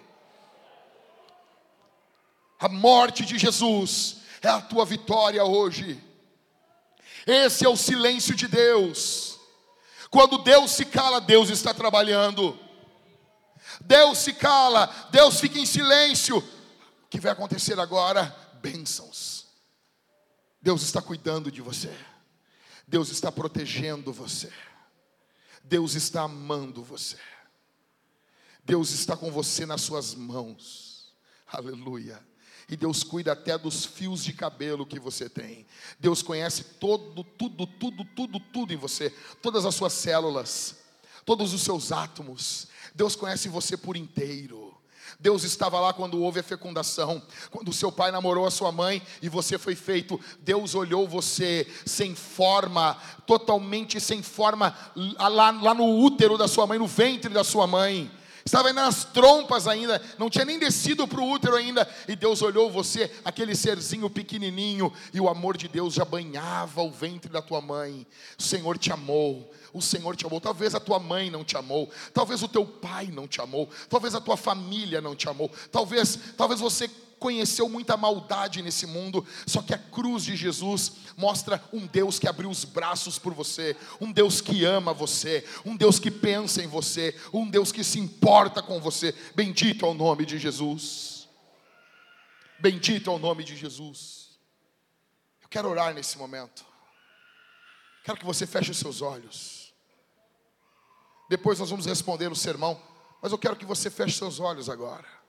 A morte de Jesus é a tua vitória hoje. Esse é o silêncio de Deus. Quando Deus se cala, Deus está trabalhando. Deus se cala, Deus fica em silêncio. O que vai acontecer agora? Bênçãos. Deus está cuidando de você. Deus está protegendo você. Deus está amando você. Deus está com você nas suas mãos. Aleluia. E Deus cuida até dos fios de cabelo que você tem. Deus conhece tudo em você. Todas as suas células, todos os seus átomos. Deus conhece você por inteiro. Deus estava lá quando houve a fecundação, quando o seu pai namorou a sua mãe e você foi feito. Deus olhou você sem forma, totalmente sem forma, lá no útero da sua mãe, no ventre da sua mãe. Estava ainda nas trompas ainda, não tinha nem descido para o útero ainda. E Deus olhou você, aquele serzinho pequenininho, e o amor de Deus já banhava o ventre da tua mãe. O Senhor te amou, o Senhor te amou. Talvez a tua mãe não te amou, talvez o teu pai não te amou, talvez a tua família não te amou, talvez você conheceu muita maldade nesse mundo. Só que a cruz de Jesus mostra um Deus que abriu os braços por você, um Deus que ama você, um Deus que pensa em você, um Deus que se importa com você. Bendito é o nome de Jesus. Bendito é o nome de Jesus. Eu quero orar nesse momento. Quero que você feche os seus olhos. Depois nós vamos responder o sermão, mas eu quero que você feche seus olhos agora.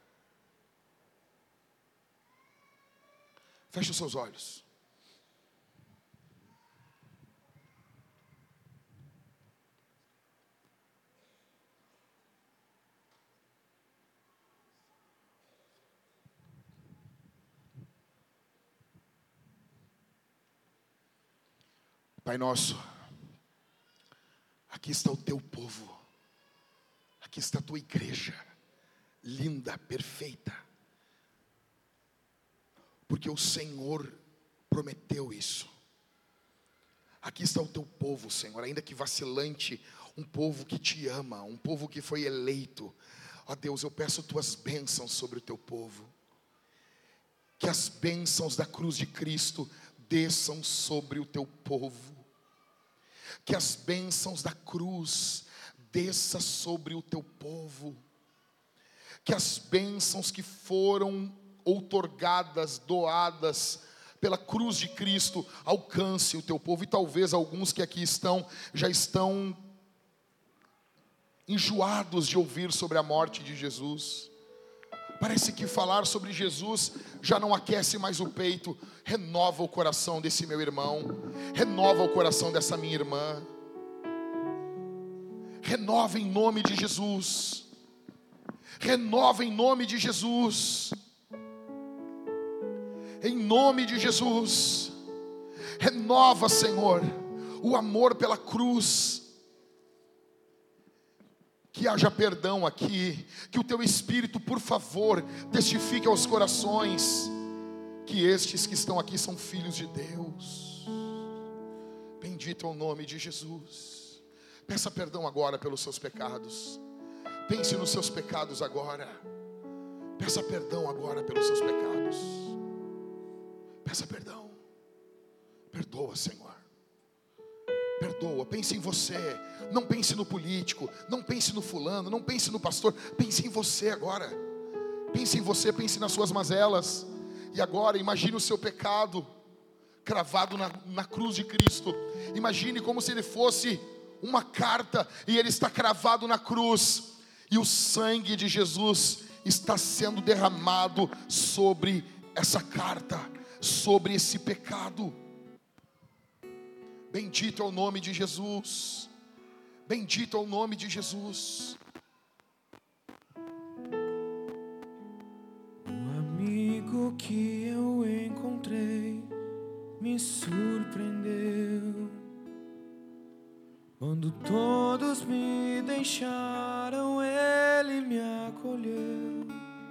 Feche os seus olhos. Pai nosso, aqui está o teu povo, aqui está a tua igreja, linda, perfeita. Porque o Senhor prometeu isso. Aqui está o teu povo, Senhor, ainda que vacilante, um povo que te ama, um povo que foi eleito. Ó Deus, eu peço tuas bênçãos sobre o teu povo. Que as bênçãos da cruz de Cristo desçam sobre o teu povo. Que as bênçãos da cruz desçam sobre o teu povo. Que as bênçãos que foram outorgadas, doadas pela cruz de Cristo, alcance o teu povo. E talvez alguns que aqui estão, já estão enjoados de ouvir sobre a morte de Jesus. Parece que falar sobre Jesus já não aquece mais o peito. Renova o coração desse meu irmão, renova o coração dessa minha irmã. Renova em nome de Jesus. Renova em nome de Jesus. Em nome de Jesus, renova, Senhor, o amor pela cruz. Que haja perdão aqui, que o teu Espírito, por favor, testifique aos corações que estes que estão aqui são filhos de Deus. Bendito é o nome de Jesus. Peça perdão agora pelos seus pecados. Pense nos seus pecados agora. Peça perdão agora pelos seus pecados. Peça perdão. Perdoa, Senhor. Perdoa, pense em você. Não pense no político, não pense no fulano, não pense no pastor. Pense em você agora. Pense em você, pense nas suas mazelas. E agora imagine o seu pecado cravado na cruz de Cristo. Imagine como se ele fosse uma carta e ele está cravado na cruz. E o sangue de Jesus está sendo derramado sobre essa carta, sobre esse pecado. Bendito é o nome de Jesus. Bendito é o nome de Jesus. O amigo que eu encontrei me surpreendeu. Quando todos me deixaram, ele me acolheu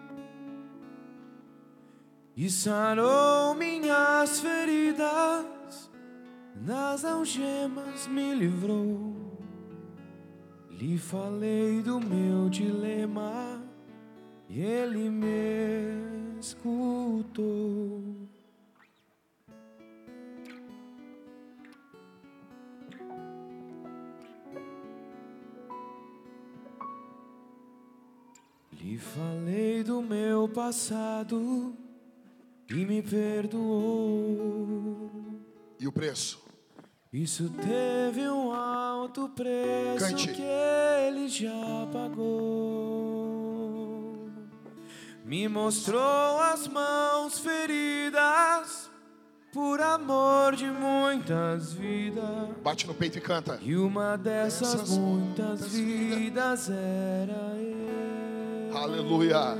e sarou minhas feridas, das algemas me livrou. Lhe falei do meu dilema e ele me escutou. Lhe falei do meu passado e me perdoou. E o preço? Isso teve um alto preço. Cante. Que ele já pagou. Me mostrou as mãos feridas por amor de muitas vidas. Bate no peito e canta. E uma dessas muitas vidas era eu. Aleluia.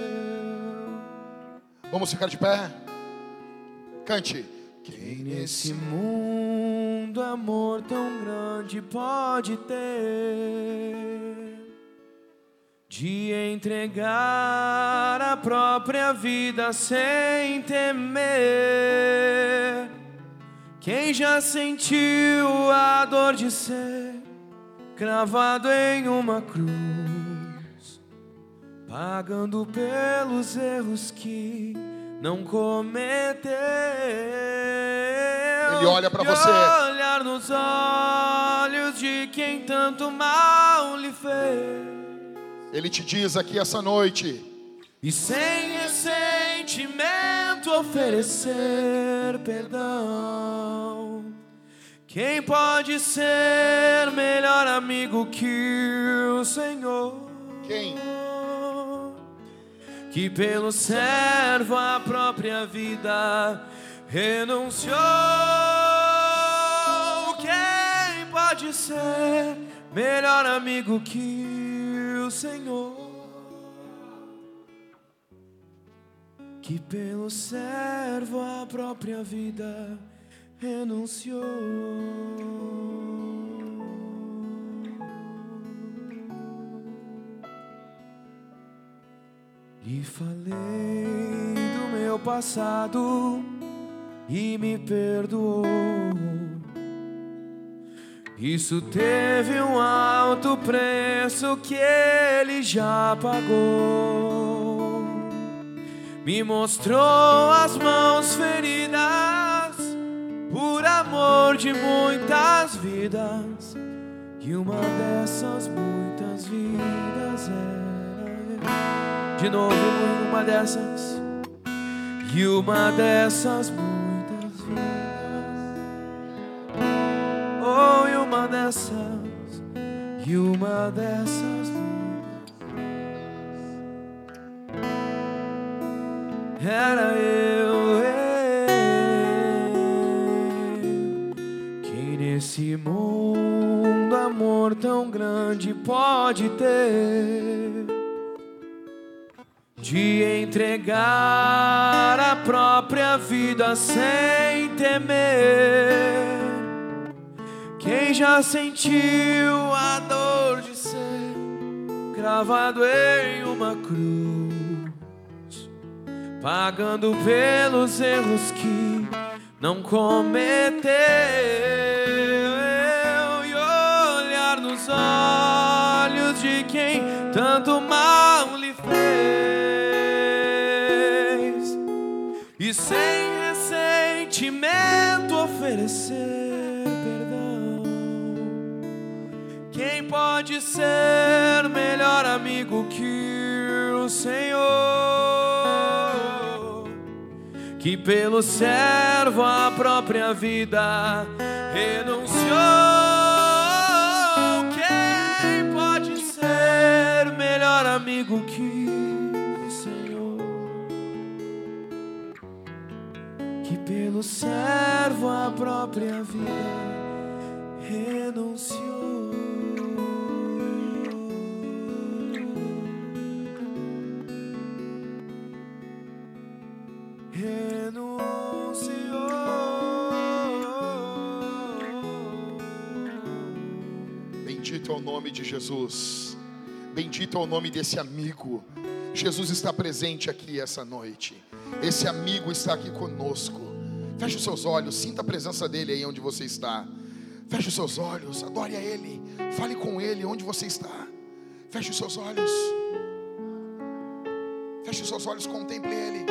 Vamos ficar de pé? Cante. Quem nesse mundo amor tão grande pode ter, de entregar a própria vida sem temer? Quem já sentiu a dor de ser cravado em uma cruz, pagando pelos erros que não cometeu? Ele olha para você. Olhar nos olhos de quem tanto mal lhe fez. Ele te diz aqui essa noite: e sem ressentimento oferecer perdão. Quem pode ser melhor amigo que o Senhor? Quem? Que pelo servo a própria vida renunciou. Quem pode ser melhor amigo que o Senhor? Que pelo servo a própria vida renunciou. Lhe falei do meu passado e me perdoou. Isso teve um alto preço que ele já pagou. Me mostrou as mãos feridas por amor de muitas vidas, e uma dessas muitas vidas era eu. De novo, uma dessas, e uma dessas muitas vidas. Oh, e uma dessas, e uma dessas era eu. Quem nesse mundo amor tão grande pode ter, de entregar a própria vida sem temer? Quem já sentiu a dor de ser cravado em uma cruz, pagando pelos erros que não cometeu? E olhar nos olhos de quem tanto mal lhe fez, e sem ressentimento oferecer perdão. Quem pode ser melhor amigo que o Senhor? Que pelo servo a própria vida renunciou. melhor amigo que o Senhor, que pelo servo a própria vida renunciou. Bendito é o nome de Jesus. Bendito é o nome desse amigo. Jesus está presente aqui essa noite. Esse amigo está aqui conosco. Feche os seus olhos, sinta a presença dele aí onde você está. Feche os seus olhos, adore a ele. Fale com ele onde você está. Feche os seus olhos. Feche os seus olhos, contemple ele.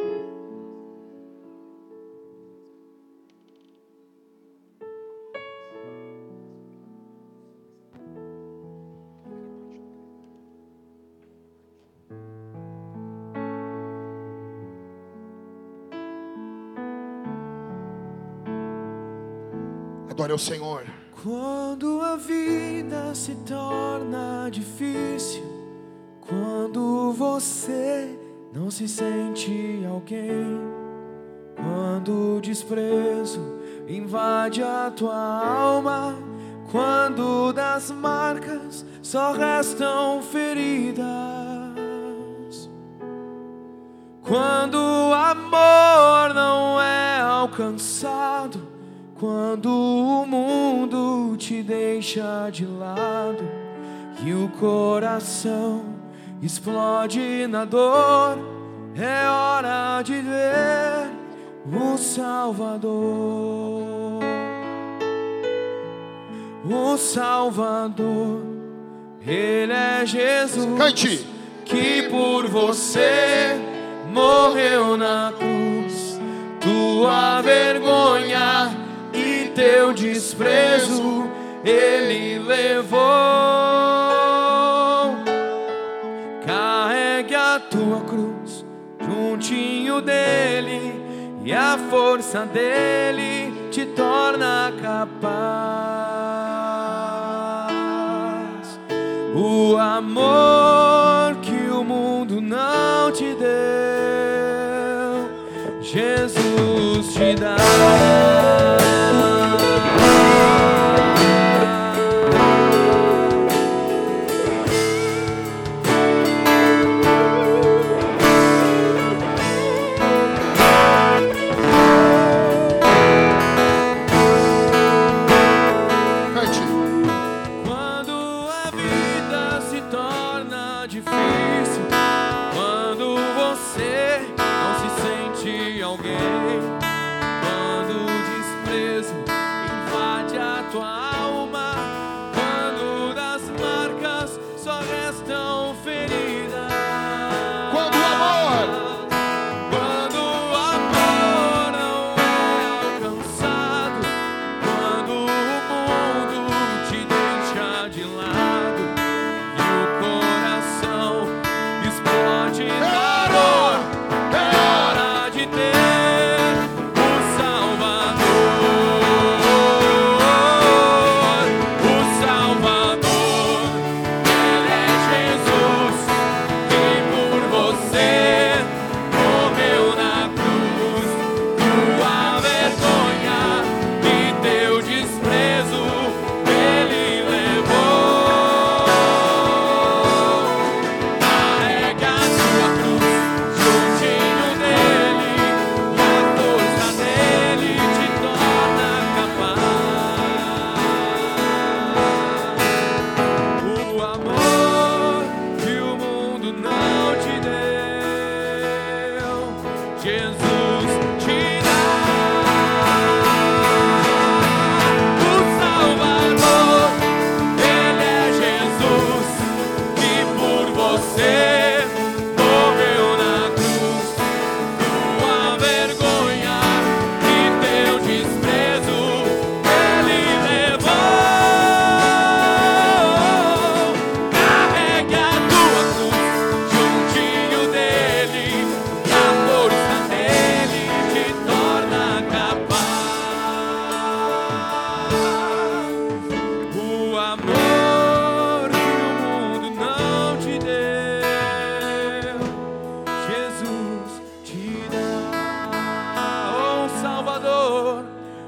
Adore ao Senhor. Quando a vida se torna difícil, quando você não se sente alguém, quando o desprezo invade a tua alma, quando das marcas só restam feridas, quando o amor não é alcançado, quando o mundo te deixa de lado e o coração explode na dor, é hora de ver o Salvador. O Salvador, Ele é Jesus. Cante. Que por você morreu na cruz, tua vergonha e teu desprezo Ele levou. Carregue a tua cruz juntinho dele, e a força dele te torna capaz. O amor que o mundo não te deu, Jesus te dá.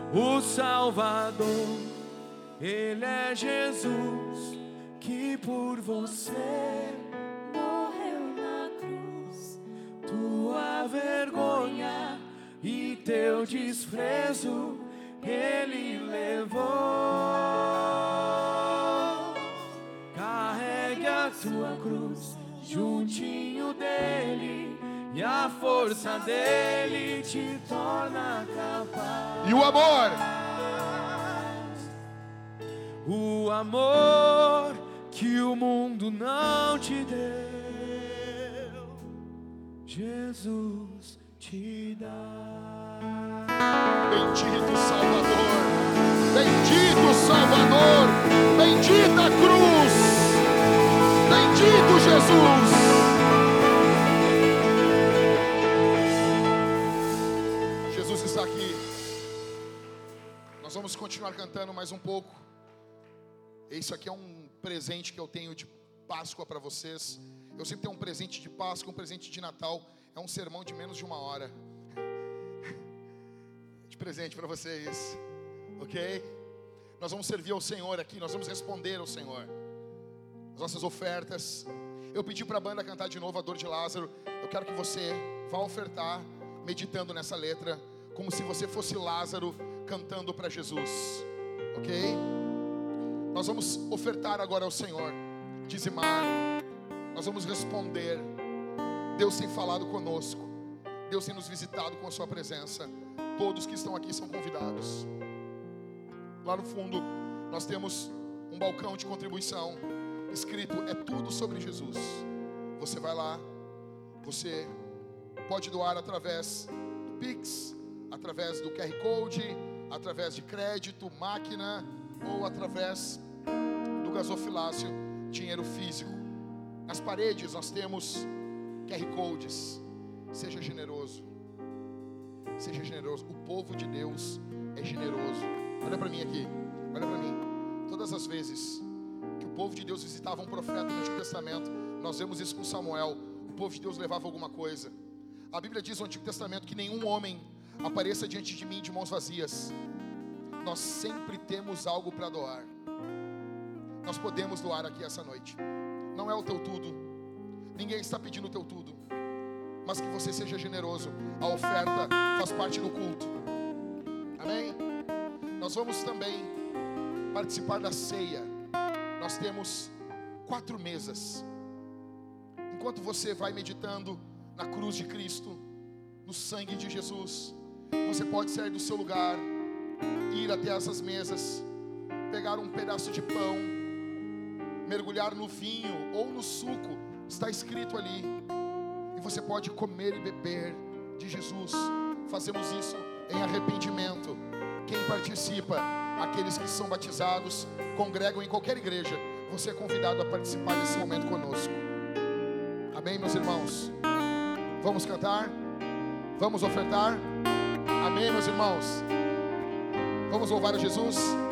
o Salvador. Ele é Jesus que por você morreu na cruz. Tua vergonha e teu desprezo Ele levou. Carregue a tua cruz juntinho dele, e a força dele te torna capaz. E o amor que o mundo não te deu, Jesus te dá. Bendito Salvador, bendito Salvador, bendita cruz, bendito Jesus. Jesus está aqui. Nós vamos continuar cantando mais um pouco. Isso aqui é um presente que eu tenho de Páscoa para vocês. Eu sempre tenho um presente de Páscoa, um presente de Natal. É um sermão de menos de 1 hora de presente para vocês, ok? Nós vamos servir ao Senhor aqui. Nós vamos responder ao Senhor as nossas ofertas. Eu pedi para a banda cantar de novo a Dor de Lázaro. Eu quero que você vá ofertar meditando nessa letra, como se você fosse Lázaro cantando para Jesus, ok? Nós vamos ofertar agora ao Senhor, dizimar. Nós vamos responder. Deus tem falado conosco. Deus tem nos visitado com a sua presença. Todos que estão aqui são convidados. Lá no fundo nós temos um balcão de contribuição escrito: é tudo sobre Jesus. Você vai lá, você pode doar através do Pix, através do QR Code, através de crédito, máquina, ou através do gasofilácio, dinheiro físico. Nas paredes nós temos QR Codes. Seja generoso. Seja generoso. O povo de Deus é generoso. Olha para mim aqui. Olha para mim. Todas as vezes que o povo de Deus visitava um profeta no Antigo Testamento, nós vemos isso com Samuel. O povo de Deus levava alguma coisa. A Bíblia diz no Antigo Testamento que nenhum homem apareça diante de mim de mãos vazias. Nós sempre temos algo para doar. Nós podemos doar aqui essa noite. Não é o teu tudo. Ninguém está pedindo o teu tudo. Mas que você seja generoso. A oferta faz parte do culto. Amém? Nós vamos também participar da ceia. Nós temos 4 mesas. Enquanto você vai meditando na cruz de Cristo, no sangue de Jesus, você pode sair do seu lugar, ir até essas mesas, pegar um pedaço de pão, mergulhar no vinho ou no suco, está escrito ali, e você pode comer e beber de Jesus. Fazemos isso em arrependimento. Quem participa, aqueles que são batizados, congregam em qualquer igreja, você é convidado a participar desse momento conosco. Amém, meus irmãos? Vamos cantar? Vamos ofertar? Amém, meus irmãos? Vamos louvar a Jesus?